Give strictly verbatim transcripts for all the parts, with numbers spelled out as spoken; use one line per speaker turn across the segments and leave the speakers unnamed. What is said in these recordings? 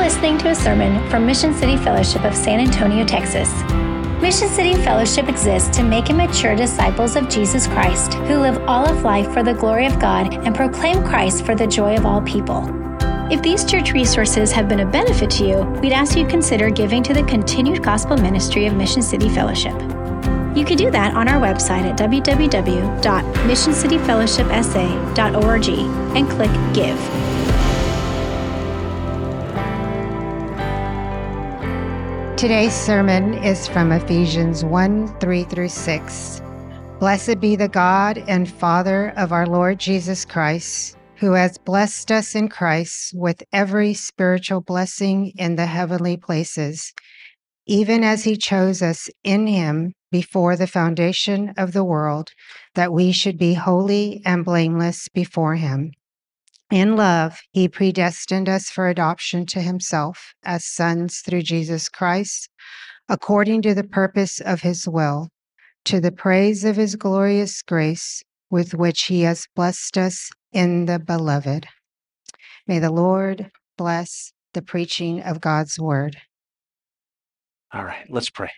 listening to a sermon from Mission City Fellowship of San Antonio, Texas. Mission City Fellowship exists to make and mature disciples of Jesus Christ who live all of life for the glory of God and proclaim Christ for the joy of all people. If these church resources have been a benefit to you, we'd ask you consider giving to the continued gospel ministry of Mission City Fellowship. You can do that on our website at w w w dot mission city fellowship s a dot org and click Give.
Today's sermon is from Ephesians one, three through six. Blessed be the God and Father of our Lord Jesus Christ, who has blessed us in Christ with every spiritual blessing in the heavenly places, even as he chose us in him before the foundation of the world, that we should be holy and blameless before him. In love, he predestined us for adoption to himself as sons through Jesus Christ, according to the purpose of his will, to the praise of his glorious grace, with which he has blessed us in the beloved. May the Lord bless the preaching of God's word.
All right, let's pray.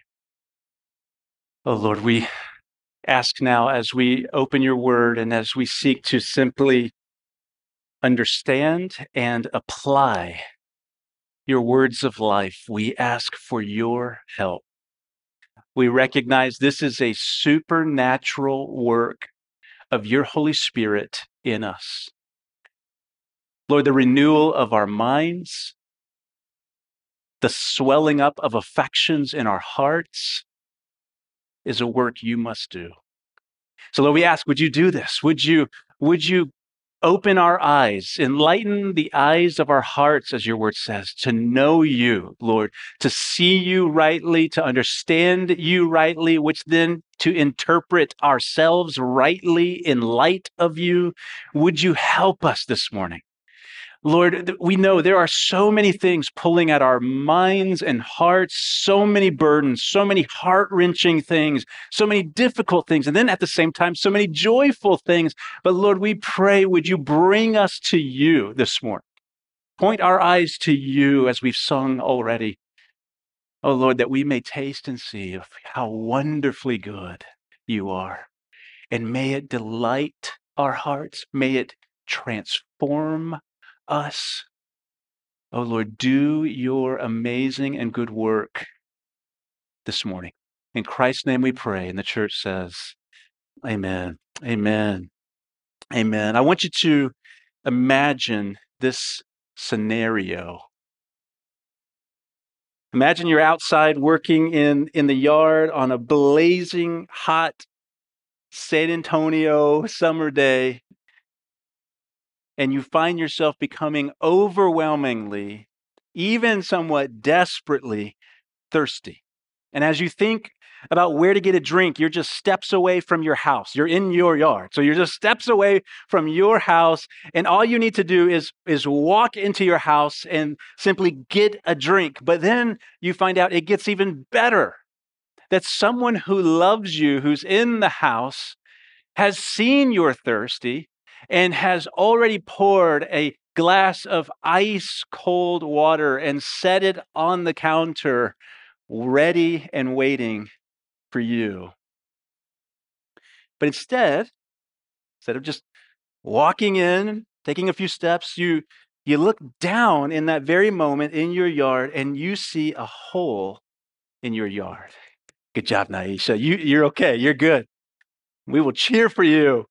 Oh Lord, we ask now as we open your word and as we seek to simply understand and apply your words of life, we ask for your help. We recognize this is a supernatural work of your Holy Spirit in us. Lord, the renewal of our minds, the swelling up of affections in our hearts is a work you must do. So Lord, we ask, would you do this? Would you, would you open our eyes, enlighten the eyes of our hearts, as your word says, to know you, Lord, to see you rightly, to understand you rightly, which then to interpret ourselves rightly in light of you. Would you help us this morning? Lord, we know there are so many things pulling at our minds and hearts, so many burdens, so many heart-wrenching things, so many difficult things, and then at the same time, so many joyful things. But Lord, we pray, would you bring us to you this morning? Point our eyes to you as we've sung already. Oh Lord, that we may taste and see of how wonderfully good you are. And may it delight our hearts. May it transform us. Oh Lord, do your amazing and good work this morning. In Christ's name we pray. And the church says, amen, amen, amen. I want you to imagine this scenario. Imagine you're outside working in, in the yard on a blazing hot San Antonio summer day, and you find yourself becoming overwhelmingly, even somewhat desperately thirsty. And as you think about where to get a drink, you're just steps away from your house. You're in your yard. So you're just steps away from your house. And all you need to do is, is walk into your house and simply get a drink. But then you find out it gets even better. That someone who loves you, who's in the house, has seen you're thirsty and has already poured a glass of ice cold water and set it on the counter, ready and waiting for you. But instead, instead of just walking in, taking a few steps, you, you look down in that very moment in your yard and you see a hole in your yard. Good job, Naisha. You, you're okay. You're good. We will cheer for you.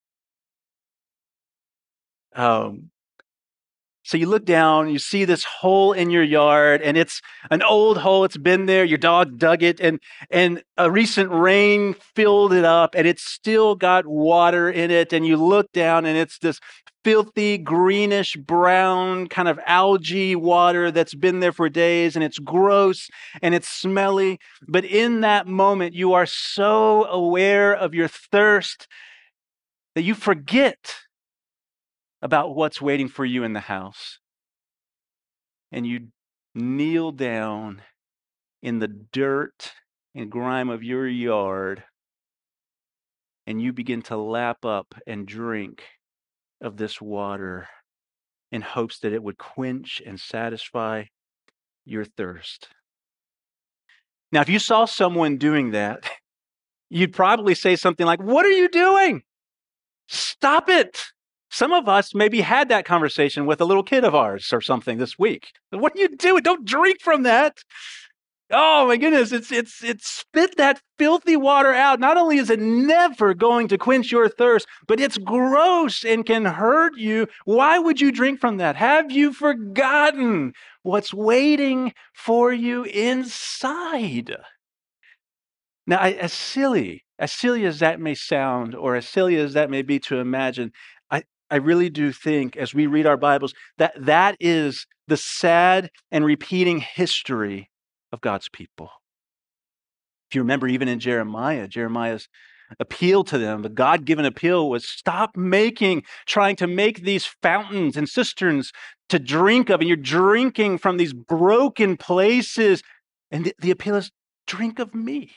Um, so you look down, you see this hole in your yard, and it's an old hole. It's been there. Your dog dug it, and and a recent rain filled it up, and it's still got water in it. And you look down, and it's this filthy, greenish brown kind of algae water that's been there for days, and it's gross and it's smelly. But in that moment, you are so aware of your thirst that you forget about what's waiting for you in the house. And you kneel down in the dirt and grime of your yard, and you begin to lap up and drink of this water in hopes that it would quench and satisfy your thirst. Now, if you saw someone doing that, you'd probably say something like, "What are you doing? Stop it." Some of us maybe had that conversation with a little kid of ours or something this week. "What are you doing? Don't drink from that." Oh my goodness, it's it's it's spit that filthy water out. Not only is it never going to quench your thirst, but it's gross and can hurt you. Why would you drink from that? Have you forgotten what's waiting for you inside? Now, I, as silly, as silly as that may sound, or as silly as that may be to imagine, I, I really do think as we read our Bibles that that is the sad and repeating history of God's people. If you remember, even in Jeremiah, Jeremiah's appeal to them, the God-given appeal was stop making, trying to make these fountains and cisterns to drink of, and you're drinking from these broken places. And the, the appeal is, drink of me.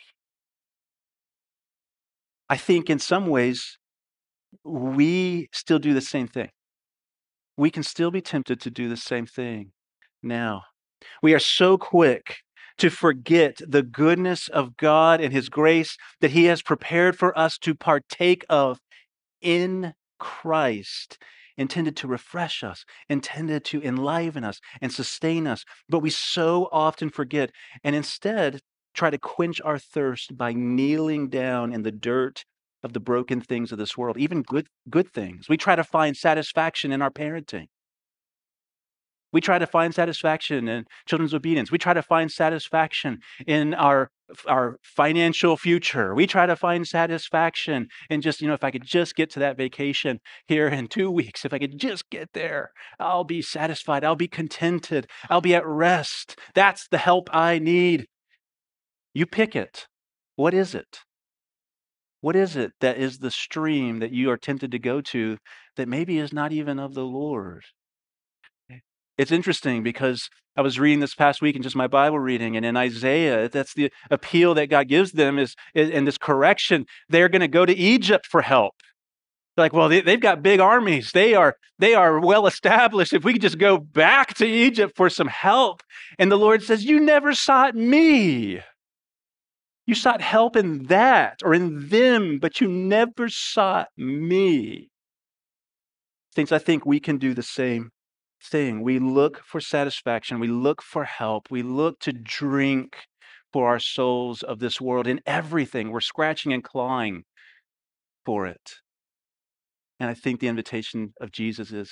I think in some ways, we still do the same thing. We can still be tempted to do the same thing now. We are so quick to forget the goodness of God and His grace that He has prepared for us to partake of in Christ, intended to refresh us, intended to enliven us and sustain us. But we so often forget and instead try to quench our thirst by kneeling down in the dirt of the broken things of this world, even good, good things. We try to find satisfaction in our parenting. We try to find satisfaction in children's obedience. We try to find satisfaction in our, our financial future. We try to find satisfaction in just, you know, if I could just get to that vacation here in two weeks, if I could just get there, I'll be satisfied. I'll be contented. I'll be at rest. That's the help I need. You pick it. What is it? What is it that is the stream that you are tempted to go to that maybe is not even of the Lord? It's interesting because I was reading this past week in just my Bible reading, and in Isaiah, that's the appeal that God gives them is, in this correction, they're going to go to Egypt for help. They're like, well, they, they've got big armies. They are, they are well established. If we could just go back to Egypt for some help. And the Lord says, you never sought me. You sought help in that or in them, but you never sought me. Things I think we can do the same thing. We look for satisfaction. We look for help. We look to drink for our souls of this world in everything. We're scratching and clawing for it. And I think the invitation of Jesus is,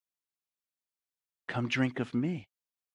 come drink of me.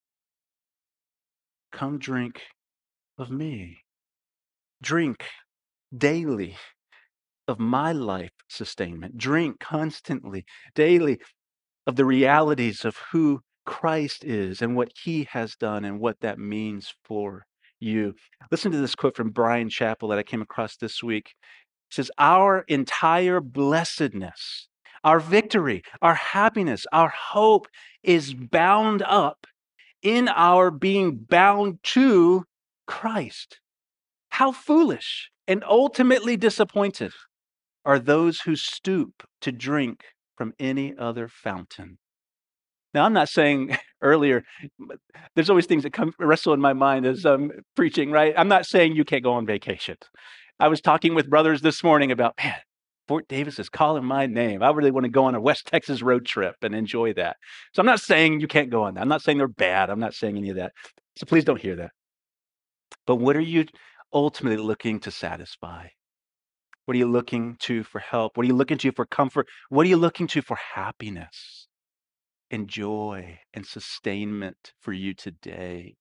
Come drink of me. Drink daily of my life sustainment. Drink constantly, daily of the realities of who Christ is and what He has done and what that means for you. Listen to this quote from Brian Chappell that I came across this week. It says, our entire blessedness, our victory, our happiness, our hope is bound up in our being bound to Christ. How foolish and ultimately disappointed are those who stoop to drink from any other fountain. Now, I'm not saying earlier, there's always things that come wrestle in my mind as I'm preaching, right? I'm not saying you can't go on vacation. I was talking with brothers this morning about, man, Fort Davis is calling my name. I really want to go on a West Texas road trip and enjoy that. So I'm not saying you can't go on that. I'm not saying they're bad. I'm not saying any of that. So please don't hear that. But what are you ultimately looking to satisfy? What are you looking to for help? What are you looking to for comfort? What are you looking to for happiness and joy and sustainment for you today?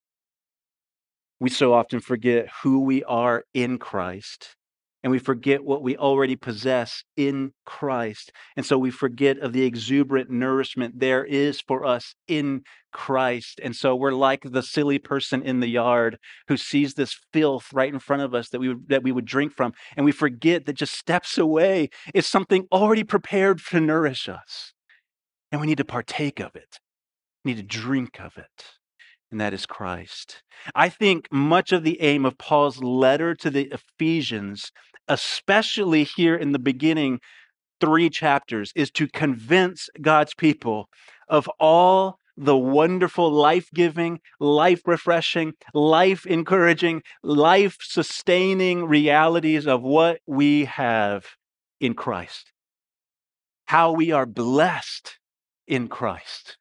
We so often forget who we are in Christ, and we forget what we already possess in Christ. And so we forget of the exuberant nourishment there is for us in Christ. And so we're like the silly person in the yard who sees this filth right in front of us that we would, that we would drink from. And we forget that just steps away is something already prepared to nourish us. And we need to partake of it. We need to drink of it. And that is Christ. I think much of the aim of Paul's letter to the Ephesians, especially here in the beginning three chapters, is to convince God's people of all the wonderful, life-giving, life-refreshing, life-encouraging, life-sustaining realities of what we have in Christ. How we are blessed in Christ.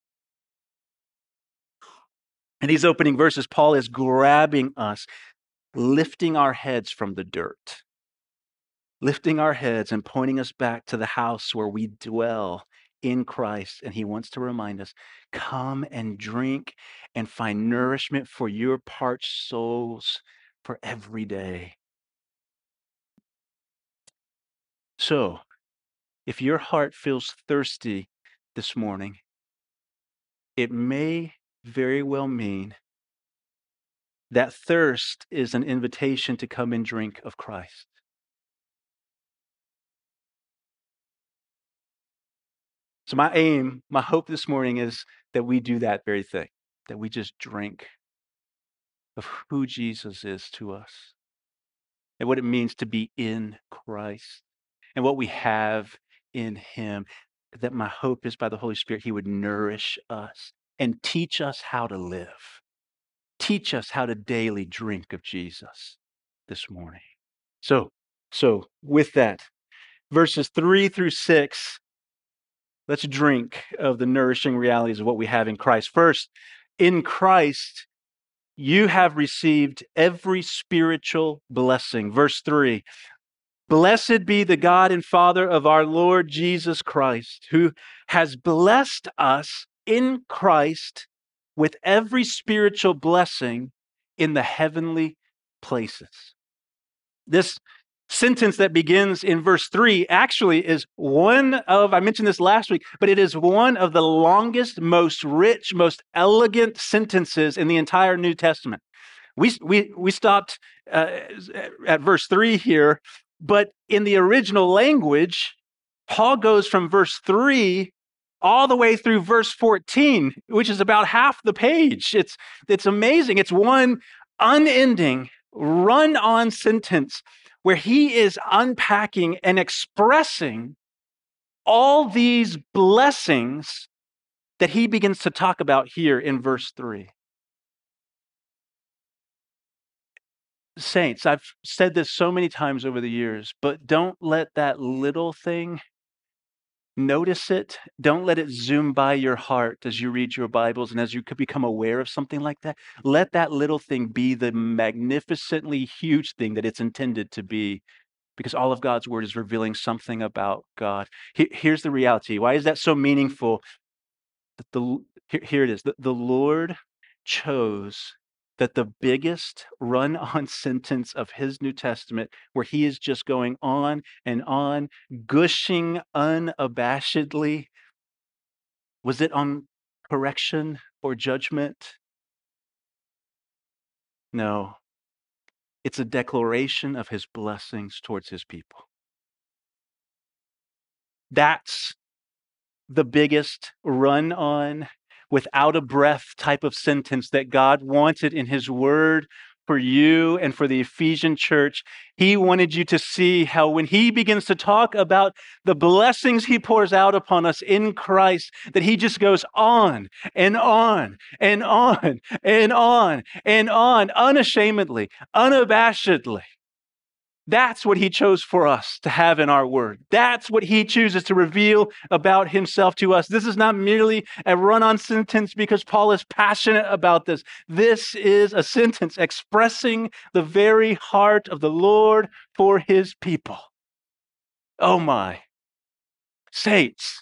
In these opening verses, Paul is grabbing us, lifting our heads from the dirt, lifting our heads and pointing us back to the house where we dwell in Christ. And he wants to remind us, come and drink and find nourishment for your parched souls for every day. So, if your heart feels thirsty this morning, it may very well mean that thirst is an invitation to come and drink of Christ. So my aim, my hope this morning is that we do that very thing, that we just drink of who Jesus is to us and what it means to be in Christ and what we have in him. That my hope is by the Holy Spirit, he would nourish us and teach us how to live. Teach us how to daily drink of Jesus this morning. So, so with that, verses three through six, let's drink of the nourishing realities of what we have in Christ. First, in Christ, you have received every spiritual blessing. Verse three, blessed be the God and Father of our Lord Jesus Christ, who has blessed us in Christ with every spiritual blessing in the heavenly places. This sentence that begins in verse three actually is one of, I mentioned this last week, but it is one of the longest, most rich, most elegant sentences in the entire New Testament. We, we, we stopped uh, at verse three here, but in the original language, Paul goes from verse three all the way through verse fourteen, which is about half the page. It's, it's amazing. It's one unending, run-on sentence where he is unpacking and expressing all these blessings that he begins to talk about here in verse three. Saints, I've said this so many times over the years, but don't let that little thing, notice it. Don't let it zoom by your heart as you read your Bibles and as you could become aware of something like that. Let that little thing be the magnificently huge thing that it's intended to be, because all of God's word is revealing something about God. Here's the reality. Why is that so meaningful? The, here, here it is. The, the Lord chose that the biggest run-on sentence of his New Testament, where he is just going on and on, gushing unabashedly, was it on correction or judgment? No. It's a declaration of his blessings towards his people. That's the biggest run-on, without a breath type of sentence that God wanted in his word for you and for the Ephesian church. He wanted you to see how when he begins to talk about the blessings he pours out upon us in Christ, that he just goes on and on and on and on and on, unashamedly, unabashedly. That's what he chose for us to have in our word. That's what he chooses to reveal about himself to us. This is not merely a run-on sentence because Paul is passionate about this. This is a sentence expressing the very heart of the Lord for his people. Oh my. Saints.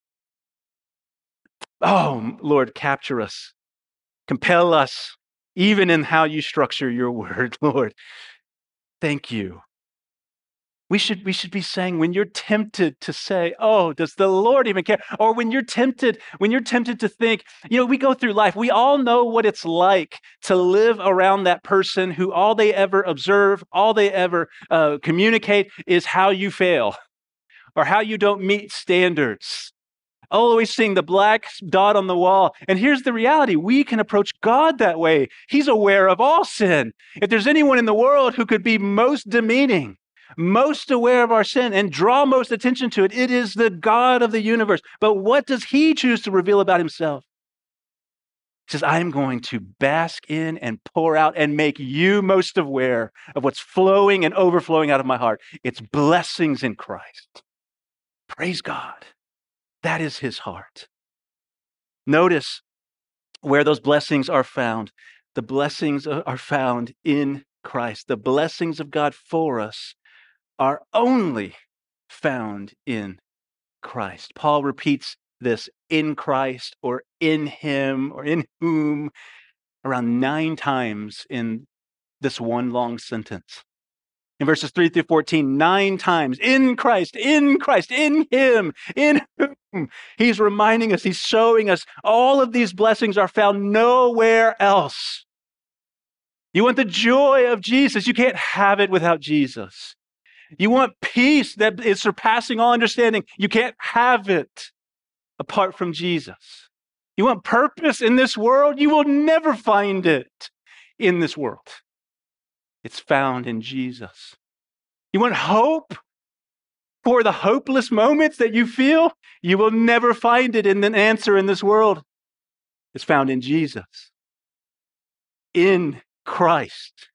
Oh, Lord, capture us. Compel us, even in how you structure your word, Lord. Thank you. We should, we should be saying, when you're tempted to say, oh, does the Lord even care? Or when you're tempted, when you're tempted to think, you know, we go through life, we all know what it's like to live around that person who all they ever observe, all they ever uh, communicate is how you fail or how you don't meet standards. Always seeing the black dot on the wall. And here's the reality. We can approach God that way. He's aware of all sin. If there's anyone in the world who could be most demeaning, most aware of our sin and draw most attention to it, it is the God of the universe. But what does he choose to reveal about himself? He says, I'm going to bask in and pour out and make you most aware of what's flowing and overflowing out of my heart. It's blessings in Christ. Praise God. That is his heart. Notice where those blessings are found. The blessings are found in Christ. The blessings of God for us are only found in Christ. Paul repeats this in Christ or in him or in whom around nine times in this one long sentence. In verses three through fourteen, nine times, in Christ, in Christ, in him, in whom. He's reminding us, he's showing us all of these blessings are found nowhere else. You want the joy of Jesus, you can't have it without Jesus. You want peace that is surpassing all understanding, you can't have it apart from Jesus. You want purpose in this world, you will never find it in this world. It's found in Jesus. You want hope for the hopeless moments that you feel? You will never find it in an answer in this world. It's found in Jesus. In Christ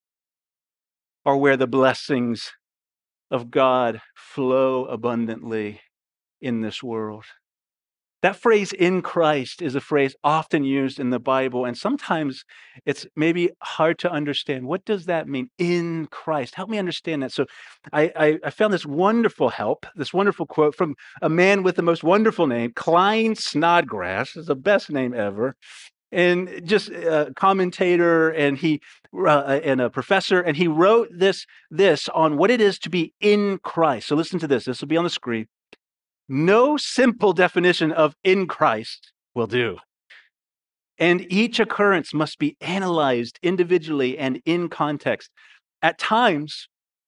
are where the blessings of God flow abundantly in this world. That phrase, in Christ, is a phrase often used in the Bible, and sometimes it's maybe hard to understand. What does that mean, in Christ? Help me understand that. So I, I, I found this wonderful help, this wonderful quote from a man with the most wonderful name, Klyne Snodgrass. It's the best name ever. And just a commentator and he uh, and a professor, and he wrote this, this on what it is to be in Christ. So listen to this. This will be on the screen. No simple definition of in Christ will do. And each occurrence must be analyzed individually and in context. At times,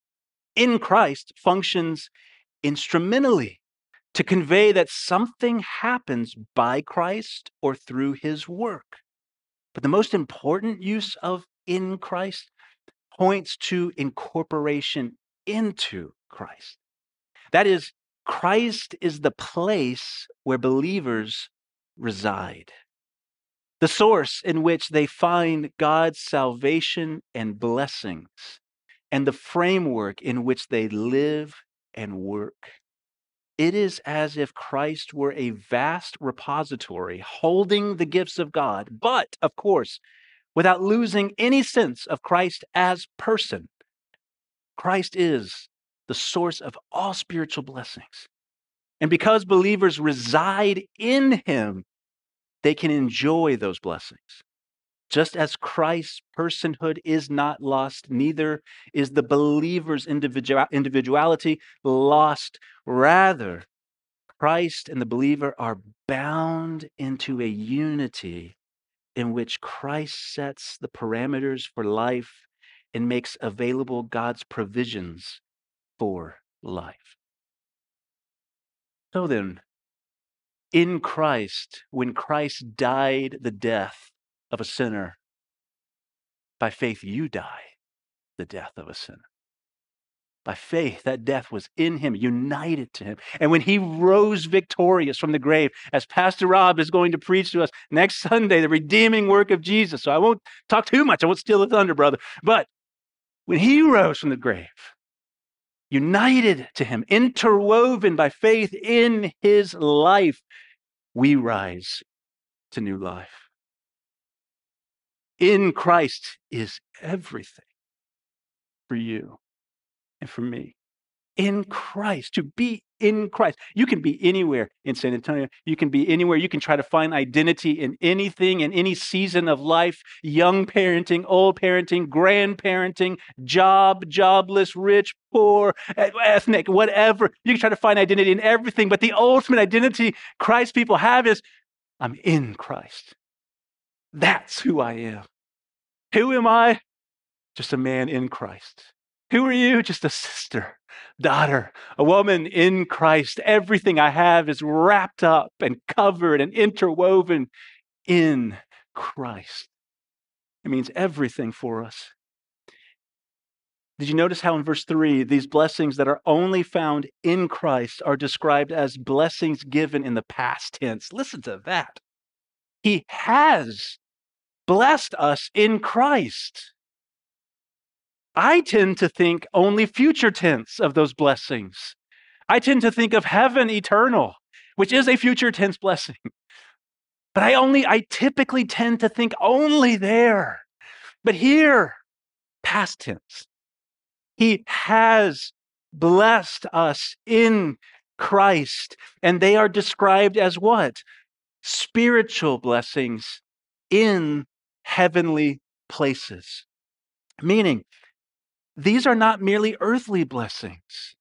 in Christ functions instrumentally to convey that something happens by Christ or through his work. But the most important use of in Christ points to incorporation into Christ. That is, Christ is the place where believers reside, the source in which they find God's salvation and blessings, and the framework in which they live and work. It is as if Christ were a vast repository holding the gifts of God, but, of course, without losing any sense of Christ as person. Christ is the source of all spiritual blessings. And because believers reside in him, they can enjoy those blessings. Just as Christ's personhood is not lost, neither is the believer's individual, individuality lost. Rather, Christ and the believer are bound into a unity in which Christ sets the parameters for life and makes available God's provisions for life. So then, in Christ, when Christ died the death of a sinner, by faith you die the death of a sinner. By faith, that death was in him, united to him. And when he rose victorious from the grave, as Pastor Rob is going to preach to us next Sunday, the redeeming work of Jesus. So I won't talk too much. I won't steal the thunder, brother. But when he rose from the grave, united to him, interwoven by faith in his life, we rise to new life. In Christ is everything for you and for me. In Christ, to be in Christ. You can be anywhere in San Antonio. You can be anywhere. You can try to find identity in anything, in any season of life, young parenting, old parenting, grandparenting, job, jobless, rich, poor, ethnic, whatever. You can try to find identity in everything, but the ultimate identity Christ people have is, I'm in Christ. That's who I am. Who am I? Just a man in Christ. Who are you? Just a sister, daughter, a woman in Christ. Everything I have is wrapped up and covered and interwoven in Christ. It means everything for us. Did you notice how in verse three, these blessings that are only found in Christ are described as blessings given in the past tense? Listen to that. He has blessed us in Christ. I tend to think only future tense of those blessings. I tend to think of heaven eternal, which is a future tense blessing. But I only, I typically tend to think only there. But here, past tense. He has blessed us in Christ. And they are described as what? Spiritual blessings in heavenly places. Meaning, these are not merely earthly blessings,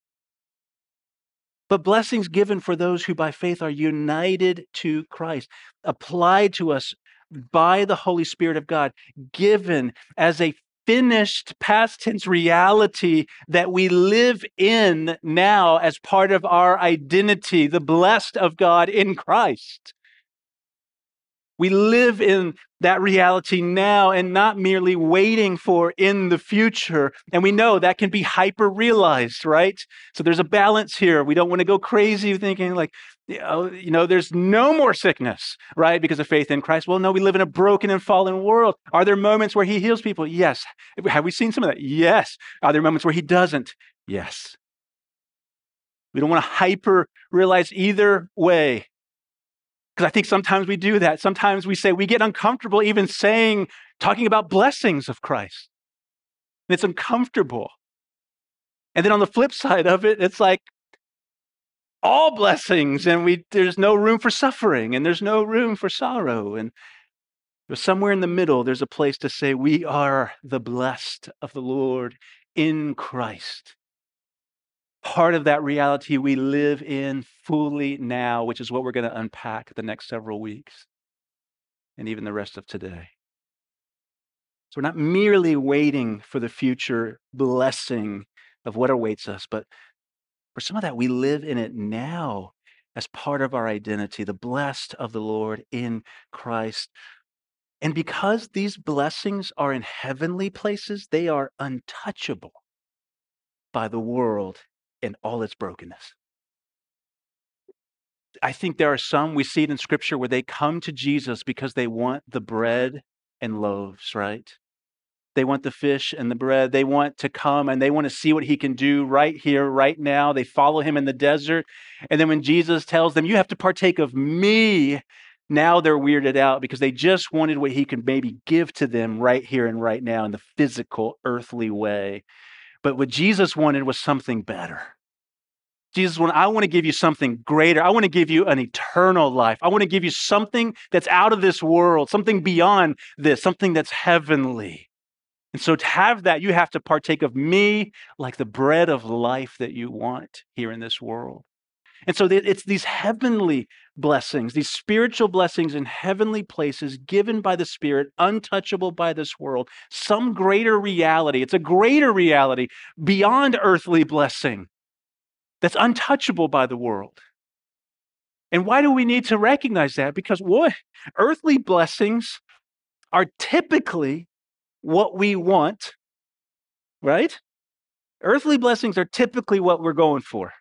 but blessings given for those who by faith are united to Christ, applied to us by the Holy Spirit of God, given as a finished past tense reality that we live in now as part of our identity, the blessed of God in Christ. We live in that reality now and not merely waiting for in the future. And we know that can be hyper-realized, right? So there's a balance here. We don't want to go crazy thinking like, you know, you know, there's no more sickness, right? Because of faith in Christ. Well, no, we live in a broken and fallen world. Are there moments where he heals people? Yes. Have we seen some of that? Yes. Are there moments where he doesn't? Yes. We don't want to hyper-realize either way. Because I think sometimes we do that. Sometimes we say, we get uncomfortable even saying, talking about blessings of Christ. And it's uncomfortable. And then on the flip side of it, it's like all blessings, and we there's no room for suffering, and there's no room for sorrow. And somewhere in the middle, there's a place to say, we are the blessed of the Lord in Christ. Part of that reality we live in fully now, which is what we're going to unpack the next several weeks and even the rest of today. So we're not merely waiting for the future blessing of what awaits us, but for some of that, we live in it now as part of our identity, the blessed of the Lord in Christ. And because these blessings are in heavenly places, they are untouchable by the world and all its brokenness. I think there are some, we see it in Scripture, where they come to Jesus because they want the bread and loaves, right? They want the fish and the bread. They want to come and they want to see what he can do right here, right now. They follow him in the desert. And then when Jesus tells them, you have to partake of me, now they're weirded out because they just wanted what he could maybe give to them right here and right now in the physical, earthly way. But what Jesus wanted was something better. Jesus wanted, I want to give you something greater. I want to give you an eternal life. I want to give you something that's out of this world, something beyond this, something that's heavenly. And so to have that, you have to partake of me like the bread of life that you want here in this world. And so it's these heavenly blessings, these spiritual blessings in heavenly places given by the Spirit, untouchable by this world, some greater reality. It's a greater reality beyond earthly blessing that's untouchable by the world. And why do we need to recognize that? Because what earthly blessings are typically what we want, right? Earthly blessings are typically what we're going for.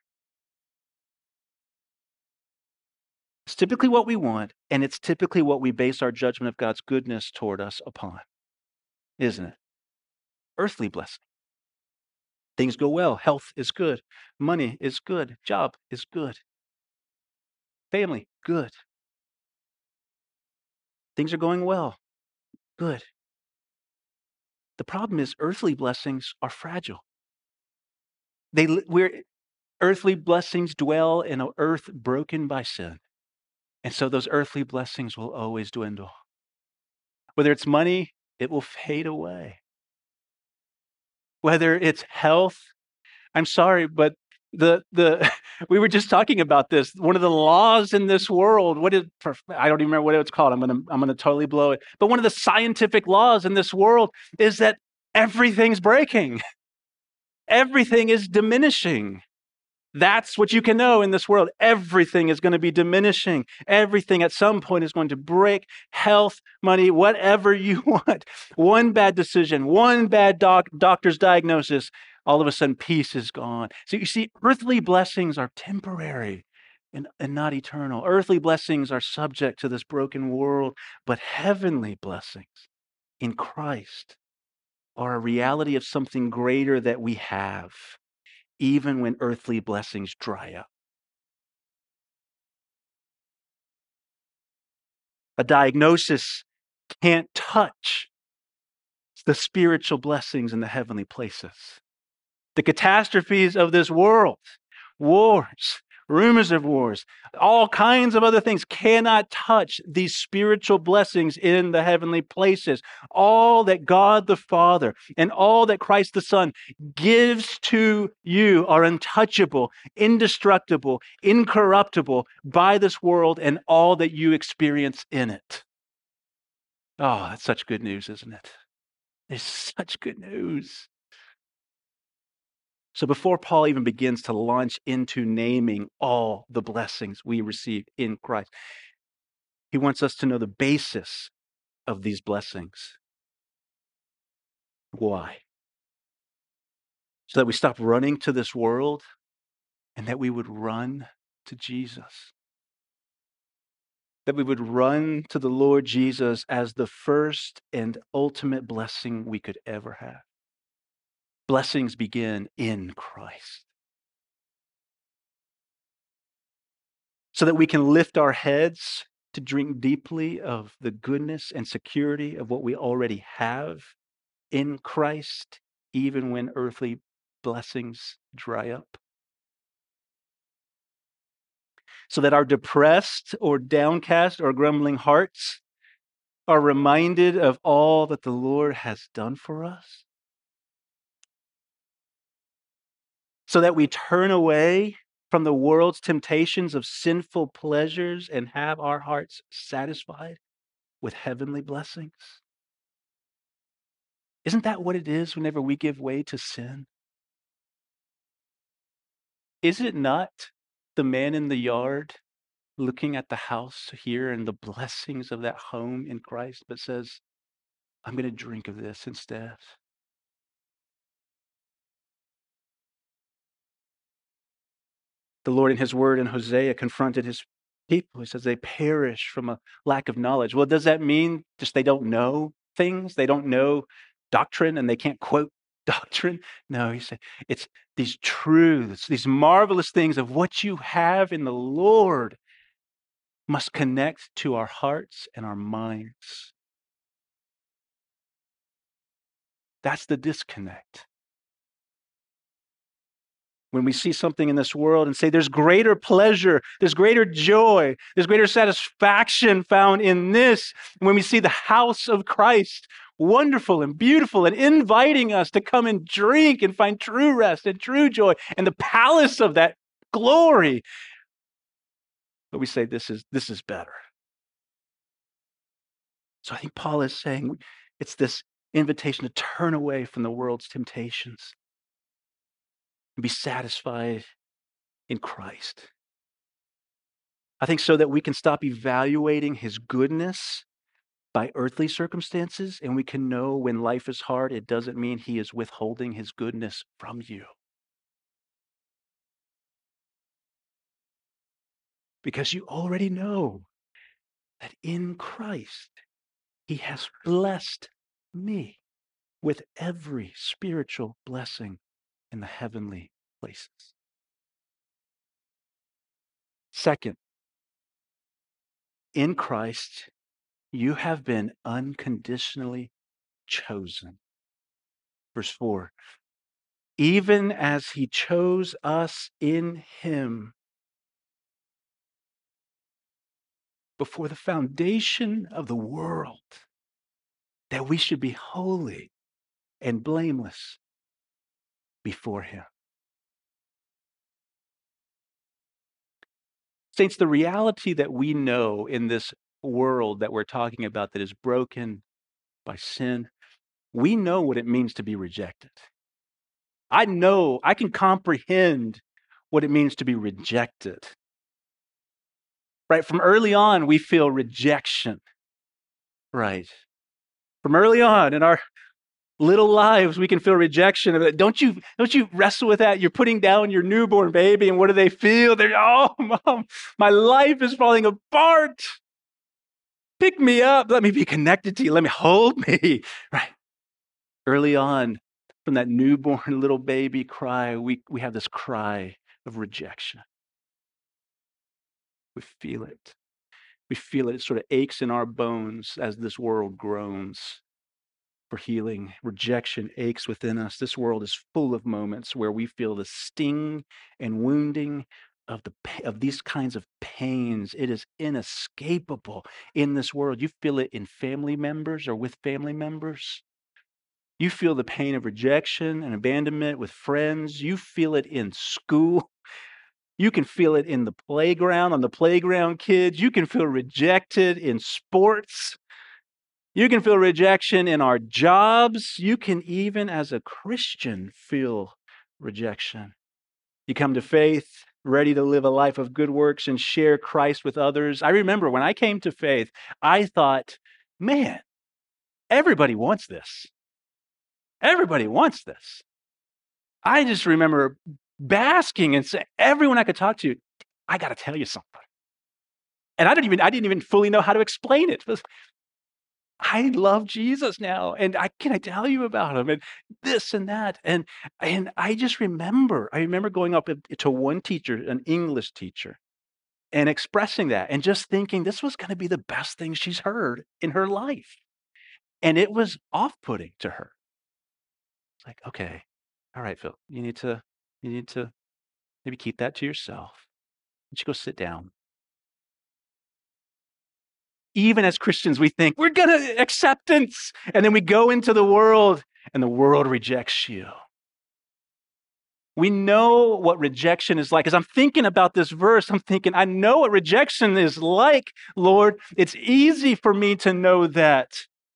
It's typically what we want, and it's typically what we base our judgment of God's goodness toward us upon, isn't it? Earthly blessing. Things go well. Health is good. Money is good. Job is good. Family, good. Things are going well. Good. The problem is earthly blessings are fragile. They we're earthly blessings dwell in an earth broken by sin. And so those earthly blessings will always dwindle. Whether it's money, it will fade away. Whether it's health, I'm sorry, but the the we were just talking about this. One of the laws in this world, what is I don't even remember what it's called. I'm gonna I'm gonna totally blow it. But one of the scientific laws in this world is that everything's breaking. Everything is diminishing. That's what you can know in this world. Everything is going to be diminishing. Everything at some point is going to break. Health, money, whatever you want. One bad decision, one bad doc- doctor's diagnosis, all of a sudden peace is gone. So you see, earthly blessings are temporary. and, and not eternal. Earthly blessings are subject to this broken world, but heavenly blessings in Christ are a reality of something greater that we have, even when earthly blessings dry up. A diagnosis can't touch the spiritual blessings in the heavenly places. The catastrophes of this world, wars, rumors of wars, all kinds of other things cannot touch these spiritual blessings in the heavenly places. All that God the Father and all that Christ the Son gives to you are untouchable, indestructible, incorruptible by this world and all that you experience in it. Oh, that's such good news, isn't it? It's such good news. So before Paul even begins to launch into naming all the blessings we receive in Christ, he wants us to know the basis of these blessings. Why? So that we stop running to this world and that we would run to Jesus. That we would run to the Lord Jesus as the first and ultimate blessing we could ever have. Blessings begin in Christ. So that we can lift our heads to drink deeply of the goodness and security of what we already have in Christ, even when earthly blessings dry up. So that our depressed or downcast or grumbling hearts are reminded of all that the Lord has done for us. So that we turn away from the world's temptations of sinful pleasures and have our hearts satisfied with heavenly blessings. Isn't that what it is whenever we give way to sin? Is it not the man in the yard looking at the house here and the blessings of that home in Christ, but says, I'm going to drink of this instead? The Lord in his word in Hosea confronted his people. He says they perish from a lack of knowledge. Well, does that mean just they don't know things? They don't know doctrine and they can't quote doctrine? No, he said it's these truths, these marvelous things of what you have in the Lord must connect to our hearts and our minds. That's the disconnect. When we see something in this world and say there's greater pleasure, there's greater joy, there's greater satisfaction found in this. When we see the house of Christ, wonderful and beautiful and inviting us to come and drink and find true rest and true joy and the palace of that glory. But we say this is, this is better. So I think Paul is saying it's this invitation to turn away from the world's temptations and be satisfied in Christ. I think so that we can stop evaluating his goodness by earthly circumstances, and we can know when life is hard, it doesn't mean he is withholding his goodness from you. Because you already know that in Christ, he has blessed me with every spiritual blessing in the heavenly places. Second, in Christ, you have been unconditionally chosen. Verse four, even as he chose us in him before the foundation of the world, that we should be holy and blameless before him. Saints, the reality that we know in this world that we're talking about that is broken by sin, we know what it means to be rejected. I know, I can comprehend what it means to be rejected. Right? From early on, we feel rejection. Right? From early on in our Little lives, we can feel rejection of it. Don't you, don't you wrestle with that? You're putting down your newborn baby, and what do they feel? They're, oh, mom, my life is falling apart. Pick me up. Let me be connected to you. Let me hold me. Right. Early on, from that newborn little baby cry, we, we have this cry of rejection. We feel it. We feel it. It sort of aches in our bones as this world groans for healing. Rejection aches within us. This world is full of moments where we feel the sting and wounding of the of these kinds of pains. It is inescapable in this world. You feel it in family members or with family members. You feel the pain of rejection and abandonment with friends. You feel it in school. You can feel it in the playground, on the playground kids. You can feel rejected in sports. You can feel rejection in our jobs. You can even, as a Christian, feel rejection. You come to faith, ready to live a life of good works and share Christ with others. I remember when I came to faith, I thought, man, everybody wants this. Everybody wants this. I just remember basking and saying, everyone I could talk to, I got to tell you something. And I didn't even, I didn't even fully know how to explain it. I love Jesus now, and I can I tell you about him, and this and that, and and I just remember, I remember going up to one teacher, an English teacher, and expressing that, and just thinking this was going to be the best thing she's heard in her life, and it was off-putting to her. It's like, okay, all right, Phil, you need to, you need to maybe keep that to yourself. And she goes, sit down. Even as Christians, we think we're going to acceptance. And then we go into the world and the world rejects you. We know what rejection is like. As I'm thinking about this verse, I'm thinking, I know what rejection is like, Lord. It's easy for me to know that.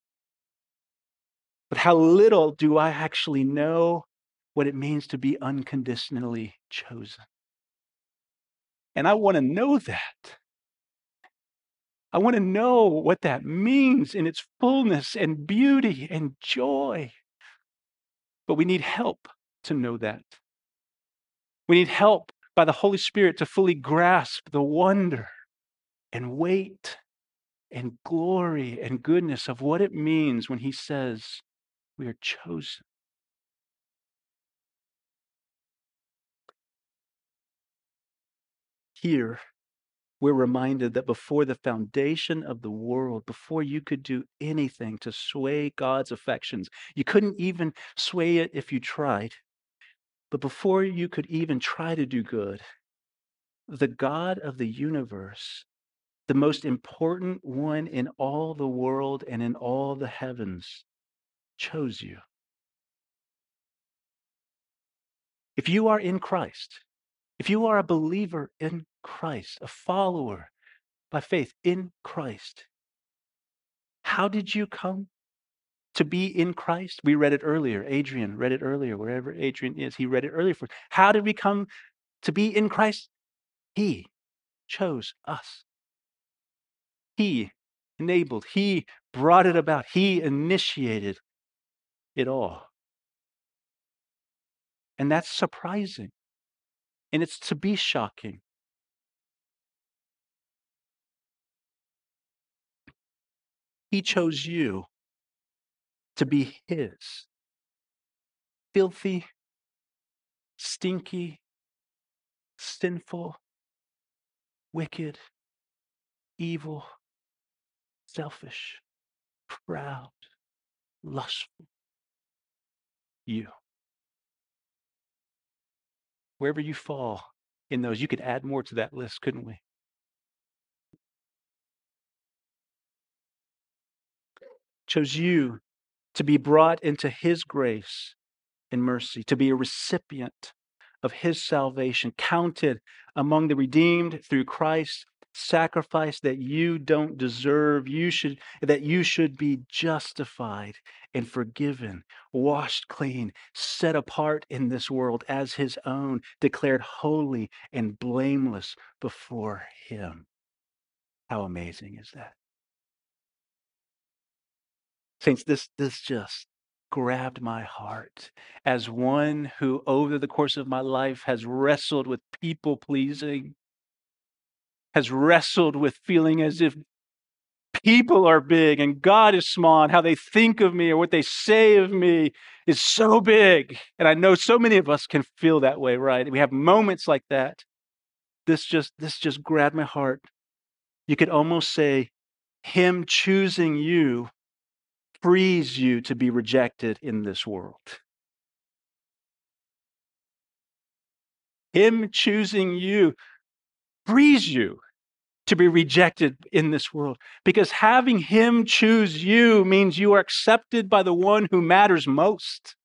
But how little do I actually know what it means to be unconditionally chosen? And I want to know that. I want to know what that means in its fullness and beauty and joy. But we need help to know that. We need help by the Holy Spirit to fully grasp the wonder and weight and glory and goodness of what it means when he says we are chosen. Here, we're reminded that before the foundation of the world, before you could do anything to sway God's affections, you couldn't even sway it if you tried. But before you could even try to do good, the God of the universe, the most important one in all the world and in all the heavens, chose you. If you are in Christ, if you are a believer in Christ, a follower by faith in Christ, how did you come to be in Christ? We read it earlier. Adrian read it earlier, wherever Adrian is. He read it earlier for us. How did we come to be in Christ? He chose us. He enabled. He brought it about. He initiated it all. And that's surprising. And it's to be shocking. He chose you to be his. Filthy, stinky, sinful, wicked, evil, selfish, proud, lustful. You. Wherever you fall in those, you could add more to that list, couldn't we? Chose you to be brought into his grace and mercy, to be a recipient of his salvation, counted among the redeemed through Christ's sacrifice that you don't deserve. You should, that you should be justified and forgiven, washed clean, set apart in this world as his own, declared holy and blameless before him. How amazing is that? Saints, this, this just grabbed my heart as one who over the course of my life has wrestled with people pleasing, has wrestled with feeling as if people are big and God is small, and how they think of me or what they say of me is so big. And I know so many of us can feel that way, right? We have moments like that. This just this just grabbed my heart. You could almost say him choosing you frees you to be rejected in this world. Him choosing you frees you to be rejected in this world, because having him choose you means you are accepted by the one who matters most.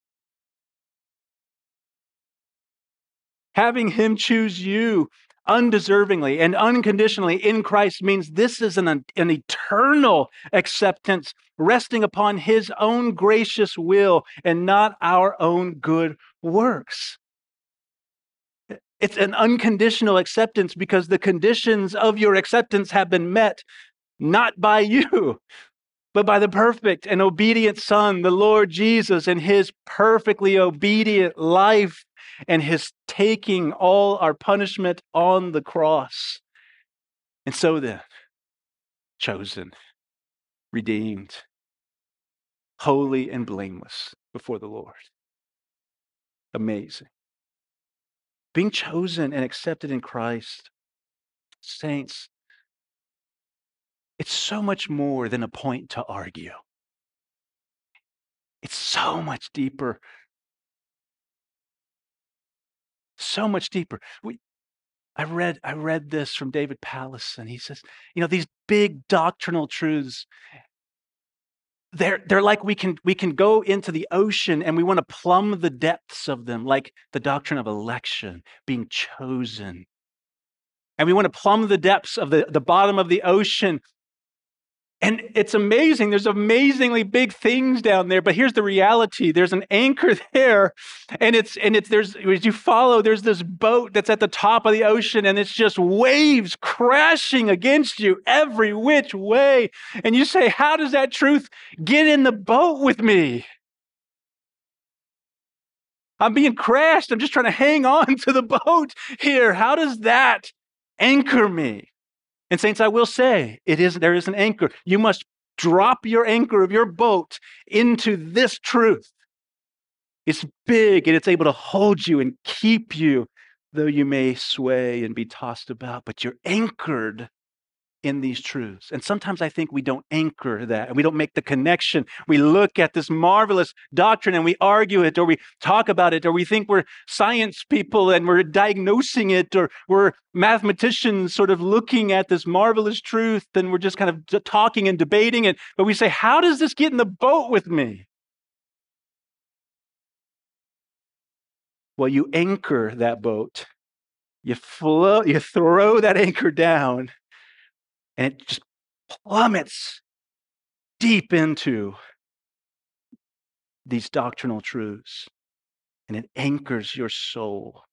Having him choose you undeservingly and unconditionally in Christ means this is an, an eternal acceptance resting upon his own gracious will and not our own good works. It's an unconditional acceptance because the conditions of your acceptance have been met, not by you, but by the perfect and obedient Son, the Lord Jesus, and his perfectly obedient life and his taking all our punishment on the cross. And so then, chosen, redeemed, holy and blameless before the Lord. Amazing. Being chosen and accepted in Christ, saints, it's so much more than a point to argue. It's so much deeper. So much deeper. We, I read I read this from David Palace, and he says, you know, these big doctrinal truths, they're they're like we can we can go into the ocean and we want to plumb the depths of them, like the doctrine of election, being chosen. And we want to plumb the depths of the, the bottom of the ocean. And it's amazing. There's amazingly big things down there, but here's the reality. There's an anchor there, and it's and it's there's as you follow, there's this boat that's at the top of the ocean, and it's just waves crashing against you every which way. And you say, how does that truth get in the boat with me? I'm being crashed. I'm just trying to hang on to the boat here. How does that anchor me? And saints, I will say, it is there is an anchor. You must drop your anchor of your boat into this truth. It's big and it's able to hold you and keep you, though you may sway and be tossed about, but you're anchored in these truths. And sometimes I think we don't anchor that and we don't make the connection. We look at this marvelous doctrine and we argue it, or we talk about it, or we think we're science people and we're diagnosing it, or we're mathematicians sort of looking at this marvelous truth and we're just kind of talking and debating it. But we say, how does this get in the boat with me? Well, you anchor that boat. You float, you throw that anchor down, and it just plummets deep into these doctrinal truths, and it anchors your soul.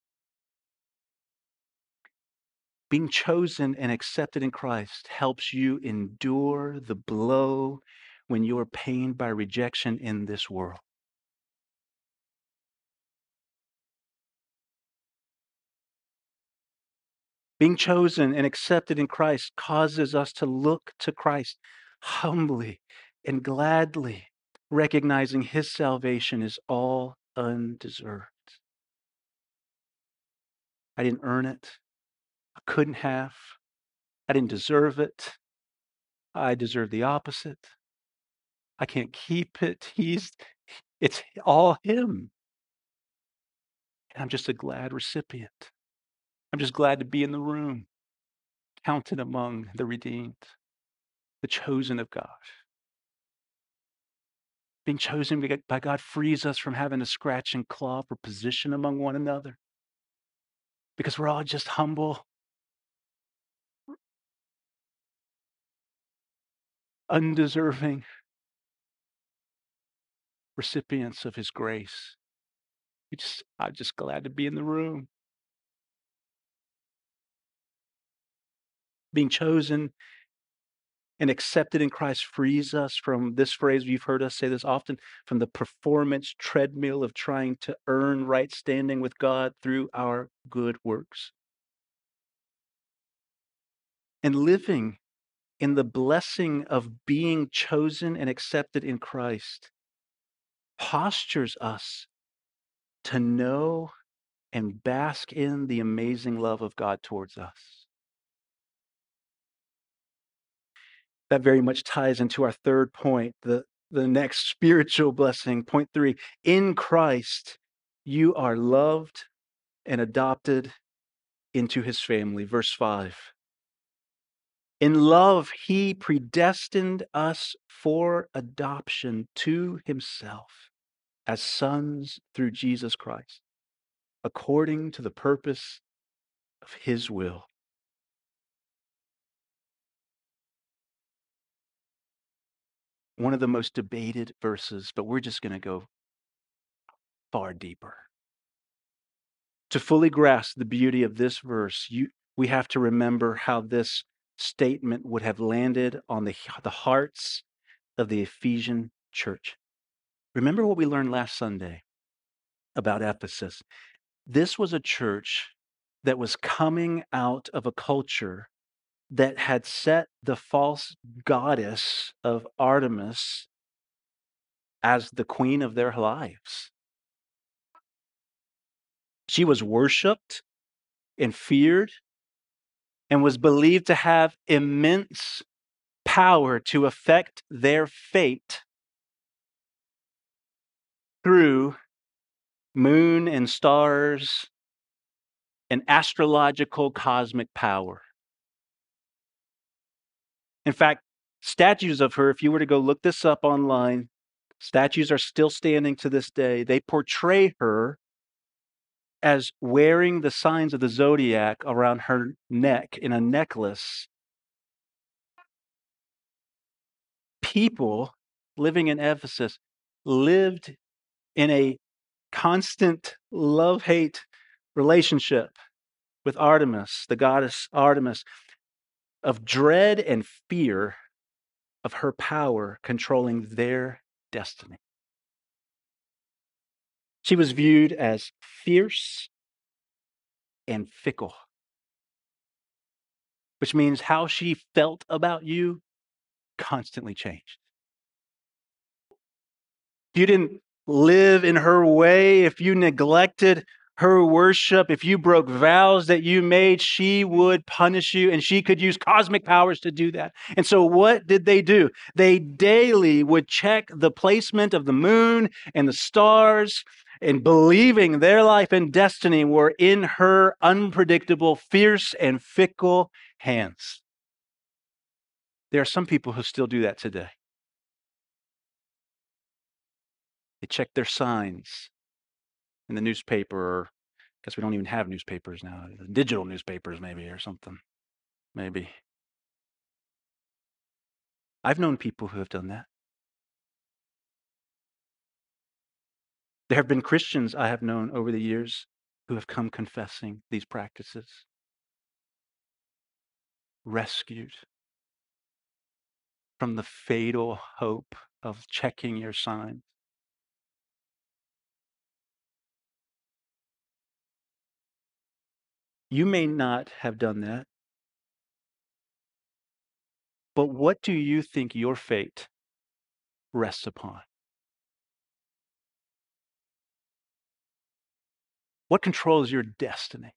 Being chosen and accepted in Christ helps you endure the blow when you are pained by rejection in this world. Being chosen and accepted in Christ causes us to look to Christ humbly and gladly, recognizing his salvation is all undeserved. I didn't earn it. I couldn't have. I didn't deserve it. I deserve the opposite. I can't keep it. He's, it's all him. And I'm just a glad recipient. I'm just glad to be in the room, counted among the redeemed, the chosen of God. Being chosen by God frees us from having to scratch and claw for position among one another, because we're all just humble, undeserving recipients of his grace. We just, I'm just glad to be in the room. Being chosen and accepted in Christ frees us from this phrase, you've heard us say this often, from the performance treadmill of trying to earn right standing with God through our good works. And living in the blessing of being chosen and accepted in Christ postures us to know and bask in the amazing love of God towards us. That very much ties into our third point, the, the next spiritual blessing. Point three, in Christ, you are loved and adopted into his family. Verse five. In love, he predestined us for adoption to himself as sons through Jesus Christ, according to the purpose of his will. One of the most debated verses, but we're just going to go far deeper. To fully grasp the beauty of this verse, you, we have to remember how this statement would have landed on the, the hearts of the Ephesian church. Remember what we learned last Sunday about Ephesus. This was a church that was coming out of a culture that had set the false goddess of Artemis as the queen of their lives. She was worshipped and feared and was believed to have immense power to affect their fate through moon and stars and astrological cosmic power. In fact, statues of her, if you were to go look this up online, statues are still standing to this day. They portray her as wearing the signs of the zodiac around her neck in a necklace. People living in Ephesus lived in a constant love-hate relationship with Artemis, the goddess Artemis, of dread and fear of her power controlling their destiny. She was viewed as fierce and fickle, which means how she felt about you constantly changed. If you didn't live in her way, if you neglected her worship, if you broke vows that you made, she would punish you, and she could use cosmic powers to do that. And so what did they do? They daily would check the placement of the moon and the stars, and believing their life and destiny were in her unpredictable, fierce, and fickle hands. There are some people who still do that today. They check their signs in the newspaper, or I guess we don't even have newspapers now, digital newspapers maybe, or something, maybe. I've known people who have done that. There have been Christians I have known over the years who have come confessing these practices, rescued from the fatal hope of checking your signs. You may not have done that, but what do you think your fate rests upon? What controls your destiny?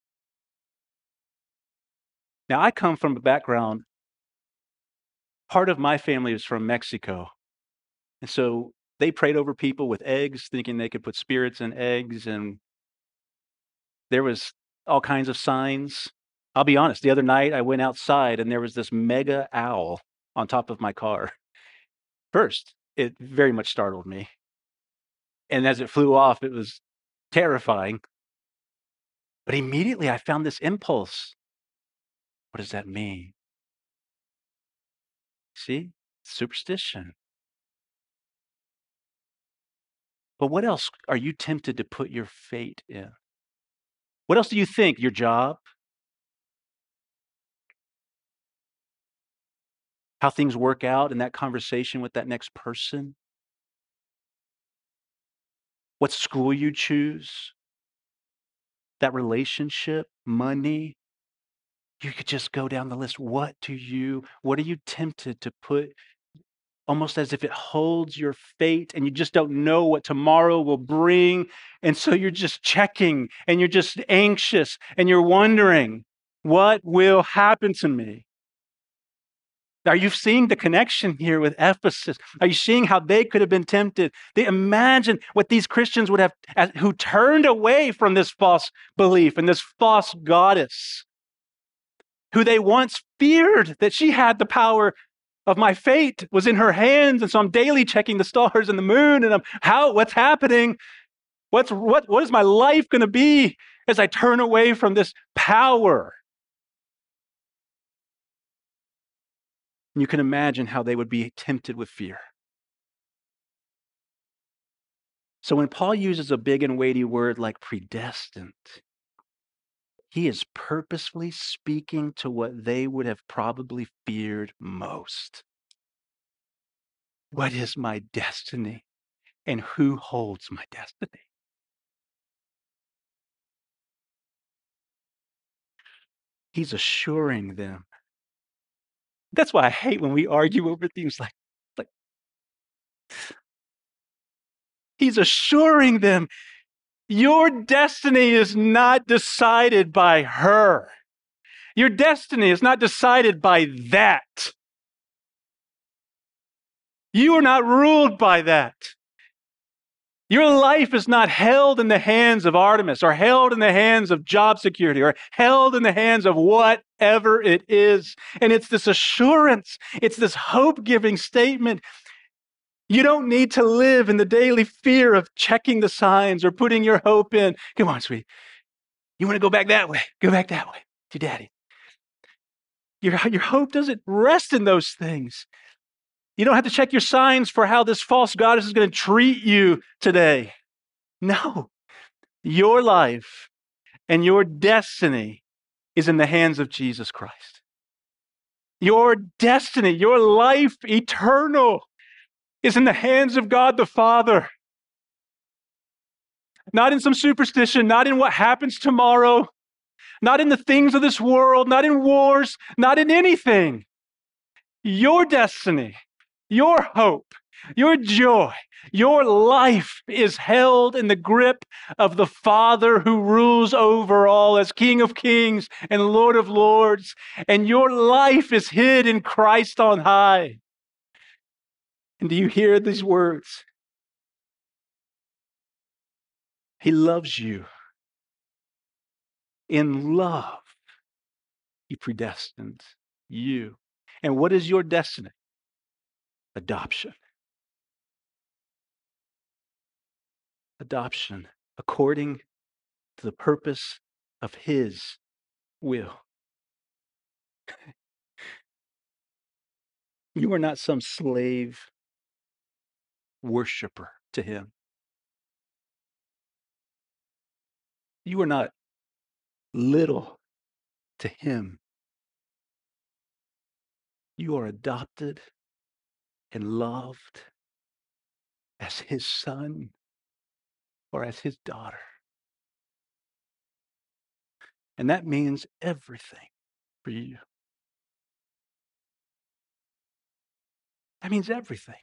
Now, I come from a background, part of my family is from Mexico. And so they prayed over people with eggs, thinking they could put spirits in eggs. And there was all kinds of signs. I'll be honest, the other night I went outside and there was this mega owl on top of my car. First, it very much startled me. And as it flew off, it was terrifying. But immediately I found this impulse. What does that mean? See? Superstition. But what else are you tempted to put your fate in? What else do you think? Your job? how things work out in that conversation with that next person, what school you choose, that relationship, money. You could just go down the list. What do you, what are you tempted to put almost as if it holds your fate and you just don't know what tomorrow will bring? And so you're just checking and you're just anxious and you're wondering, what will happen to me? Are you seeing the connection here with Ephesus? Are you seeing how they could have been tempted? They imagine what these Christians would have, as- who turned away from this false belief and this false goddess, who they once feared that she had the power of my fate was in her hands. And so I'm daily checking the stars and the moon and I'm how, what's happening? What's, what, what is my life going to be as I turn away from this power? And you can imagine how they would be tempted with fear. So when Paul uses a big and weighty word like predestined, he is purposefully speaking to what they would have probably feared most. What is my destiny? And who holds my destiny? He's assuring them. That's why I hate when we argue over things like, like he's assuring them, your destiny is not decided by her. Your destiny is not decided by that. You are not ruled by that. Your life is not held in the hands of Artemis or held in the hands of job security or held in the hands of whatever it is. And it's this assurance, it's this hope-giving statement. You don't need to live in the daily fear of checking the signs or putting your hope in. Come on, sweetie. You want to go back that way? Go back that way to daddy. Your, your hope doesn't rest in those things. You don't have to check your signs for how this false goddess is going to treat you today. No, your life and your destiny is in the hands of Jesus Christ. Your destiny, your life eternal is in the hands of God the Father. Not in some superstition, not in what happens tomorrow, not in the things of this world, not in wars, not in anything. Your destiny, your hope, your joy, your life is held in the grip of the Father who rules over all as King of Kings and Lord of Lords. And your life is hid in Christ on high. And do you hear these words? He loves you. In love, He predestined you. And what is your destiny? Adoption. Adoption according to the purpose of His will. You are not some slave worshiper to Him. You are not little to Him. You are adopted and loved as His son or as His daughter. And that means everything for you. That means everything.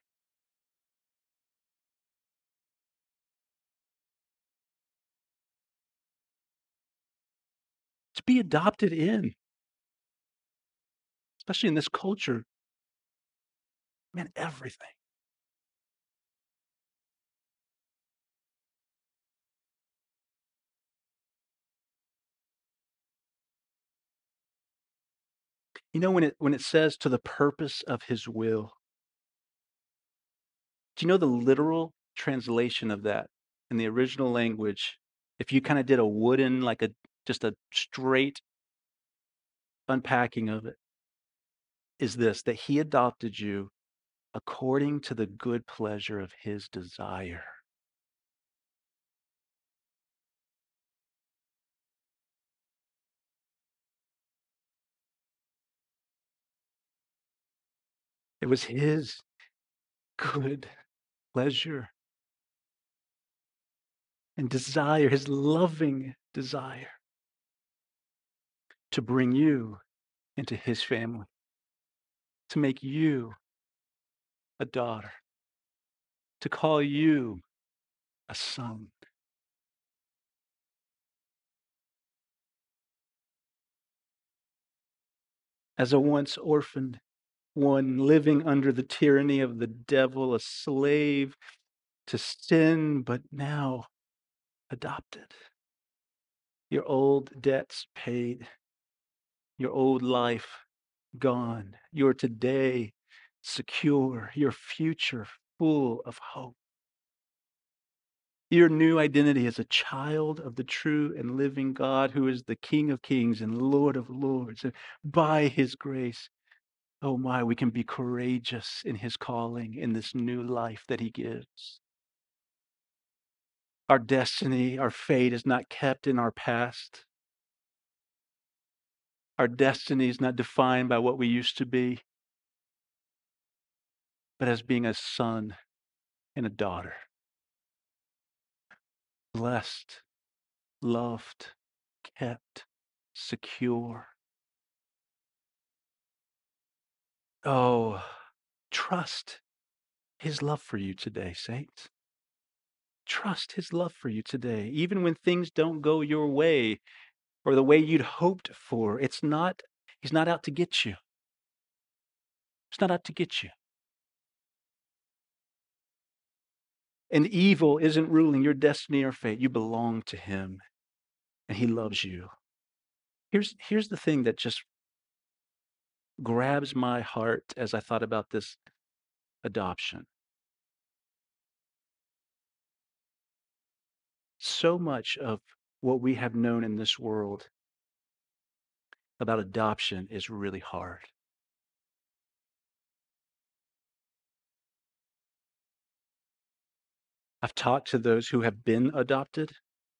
To be adopted in, especially in this culture, man, everything. You know, when it when it says to the purpose of His will, do you know the literal translation of that in the original language? If you kind of did a wooden, like a just a straight unpacking of it, is this: that He adopted you according to the good pleasure of His desire. It was his good pleasure and desire, his loving desire, to bring you into his family, to make you a daughter, to call you a son. As a once orphaned one living under the tyranny of the devil, a slave to sin, but now adopted. Your old debts paid, your old life gone, your today secure, your future full of hope. Your new identity as a child of the true and living God, who is the King of kings and Lord of lords. And by his grace, oh my, we can be courageous in his calling, in this new life that he gives. Our destiny, our fate is not kept in our past. Our destiny is not defined by what we used to be, but as being a son and a daughter. Blessed, loved, kept, secure. Oh, trust his love for you today, saints. Trust his love for you today. Even when things don't go your way or the way you'd hoped for, it's not, he's not out to get you. He's not out to get you. And evil isn't ruling your destiny or fate. You belong to him, and he loves you. Here's, here's the thing that just grabs my heart as I thought about this adoption. So much of what we have known in this world about adoption is really hard. I've talked to those who have been adopted.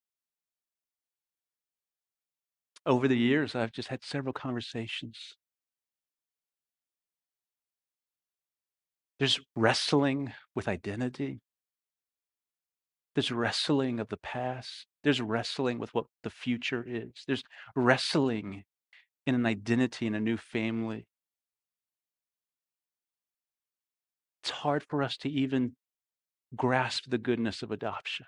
Over the years, I've just had several conversations. There's wrestling with identity. There's wrestling of the past. There's wrestling with what the future is. There's wrestling in an identity in a new family. It's hard for us to even grasp the goodness of adoption.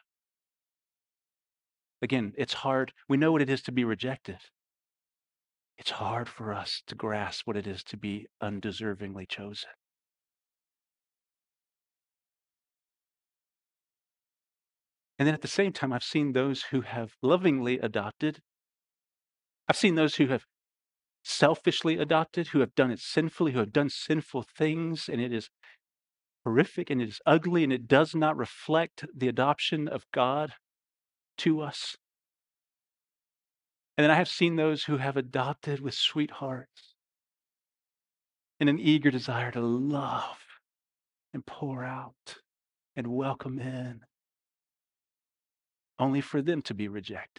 Again, it's hard. We know what it is to be rejected. It's hard for us to grasp what it is to be undeservingly chosen. And then at the same time, I've seen those who have lovingly adopted. I've seen those who have selfishly adopted, who have done it sinfully, who have done sinful things, and it is horrific and it is ugly and it does not reflect the adoption of God to us. And then I have seen those who have adopted with sweet hearts and an eager desire to love and pour out and welcome in, only for them to be rejected.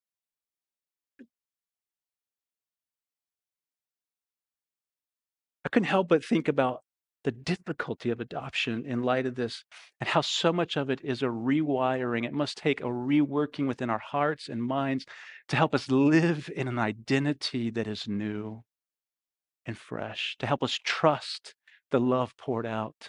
I couldn't help but think about the difficulty of adoption in light of this and how so much of it is a rewiring. It must take a reworking within our hearts and minds to help us live in an identity that is new and fresh, to help us trust the love poured out.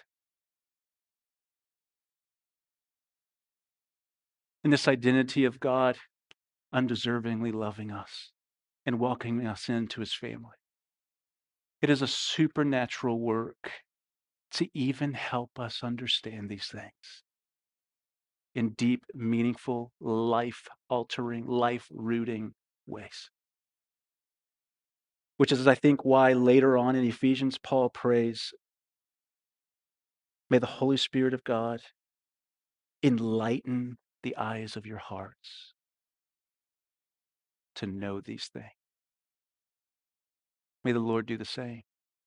In this identity of God undeservingly loving us and welcoming us into his family. It is a supernatural work to even help us understand these things in deep, meaningful, life-altering, life-rooting ways. Which is, I think, why later on in Ephesians, Paul prays, may the Holy Spirit of God enlighten the eyes of your hearts to know these things. May the Lord do the same.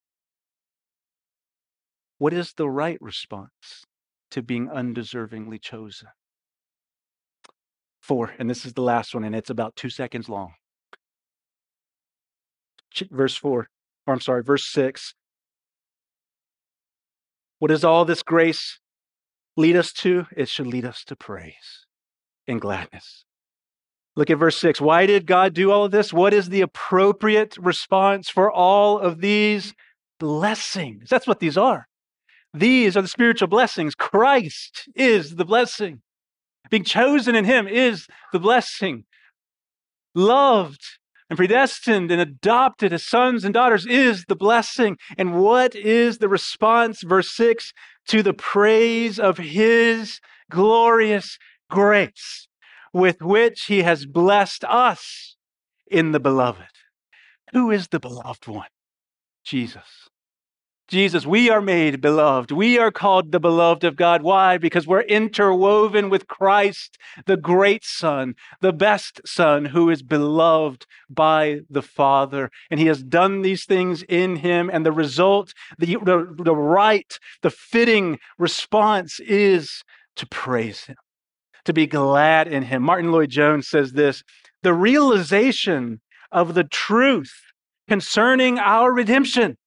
What is the right response to being undeservingly chosen? Four, and this is the last one, and it's about two seconds long. Verse four, or I'm sorry, verse six. What does all this grace lead us to? It should lead us to praise and gladness. Look at verse six. Why did God do all of this? What is the appropriate response for all of these blessings? That's what these are. These are the spiritual blessings. Christ is the blessing. Being chosen in him is the blessing. Loved and predestined and adopted as sons and daughters is the blessing. And what is the response, verse six, to the praise of his glorious grace with which he has blessed us in the beloved? Who is the beloved one? Jesus. Jesus, we are made beloved. We are called the beloved of God. Why? Because we're interwoven with Christ, the great Son, the best Son, who is beloved by the Father. And he has done these things in him. And the result, the, the, the right, the fitting response is to praise him, to be glad in him. Martin Lloyd-Jones says this: the realization of the truth concerning our redemption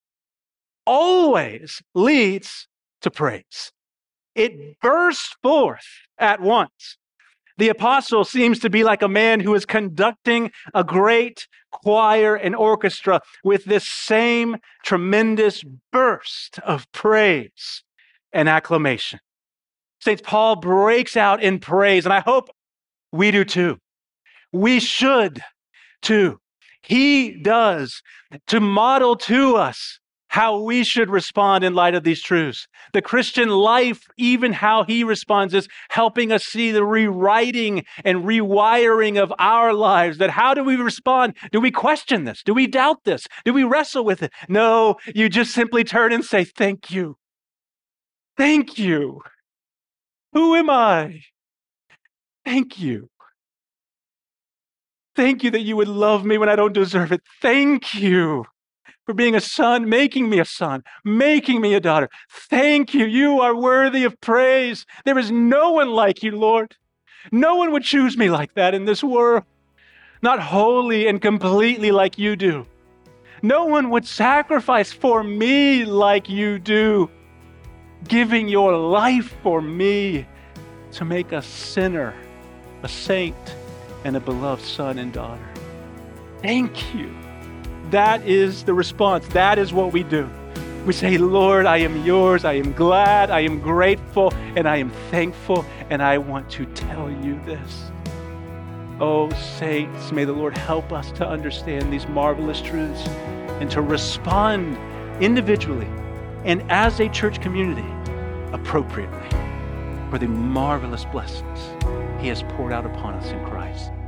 always leads to praise. It bursts forth at once. The apostle seems to be like a man who is conducting a great choir and orchestra with this same tremendous burst of praise and acclamation. Saint Paul breaks out in praise, and I hope we do too. We should too. He does, to model to us how we should respond in light of these truths. The Christian life, even how he responds, is helping us see the rewriting and rewiring of our lives. That how do we respond? Do we question this? Do we doubt this? Do we wrestle with it? No, you just simply turn and say, thank you. Thank you. Who am I? Thank you. Thank you that you would love me when I don't deserve it. Thank you for being a son, making me a son, making me a daughter. Thank you. You are worthy of praise. There is no one like you, Lord. No one would choose me like that in this world. Not wholly and completely like you do. No one would sacrifice for me like you do, giving your life for me to make a sinner, a saint, and a beloved son and daughter. Thank you. That is the response. That is what we do. We say, Lord, I am yours. I am glad. I am grateful. And I am thankful. And I want to tell you this. Oh, saints, may the Lord help us to understand these marvelous truths and to respond individually and as a church community appropriately for the marvelous blessings he has poured out upon us in Christ.